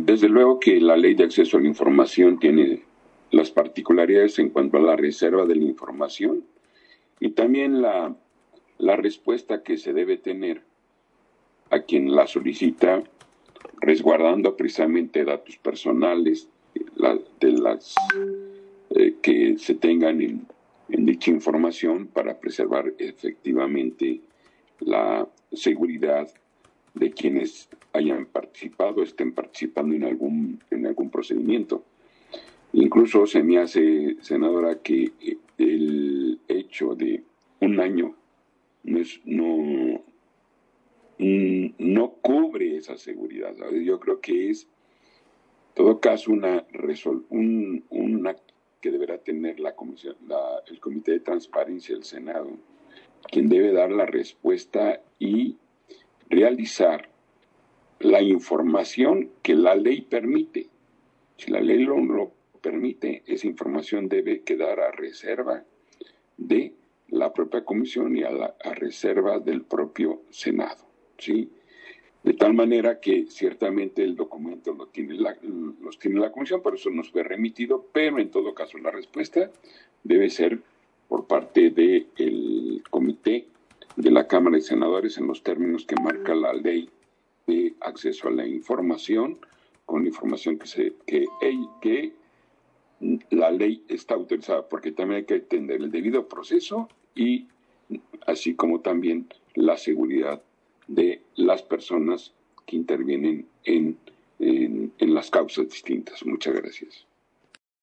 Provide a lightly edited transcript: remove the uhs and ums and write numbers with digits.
Desde luego que la Ley de Acceso a la Información tiene las particularidades en cuanto a la reserva de la información y también la respuesta que se debe tener a quien la solicita, resguardando precisamente datos personales que se tengan en dicha información para preservar efectivamente la seguridad de quienes hayan participado, estén participando en algún procedimiento. Incluso se me hace, senadora, que el hecho de un año no cubre esa seguridad, ¿sabes? Yo creo que es, en todo caso, una que deberá tener la comisión, el Comité de Transparencia del Senado, quien debe dar la respuesta y realizar la información que la ley permite. Si la ley lo permite, esa información debe quedar a reserva de la propia comisión y a reserva del propio Senado, ¿sí? De tal manera que ciertamente el documento los tiene la comisión, por eso nos fue remitido, pero en todo caso la respuesta debe ser por parte del comité de la Cámara de Senadores en los términos que marca la ley de acceso a la información, con información que la ley está autorizada, porque también hay que entender el debido proceso y así como también la seguridad de las personas que intervienen en las causas distintas. Muchas gracias.